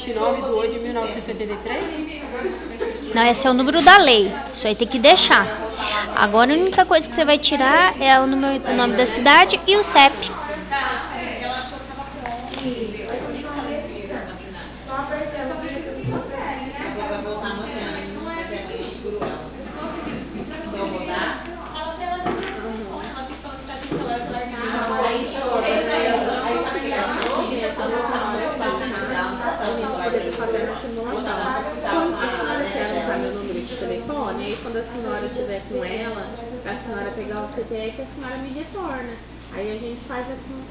29/8/1983? Não, esse é o número da lei. Isso aí tem que deixar. Agora a única coisa que você vai tirar é o nome da cidade e o CEP. Meu número de telefone, aí quando a senhora estiver com ela, a senhora pegar o CPF, a senhora me retorna. Aí a gente faz aqui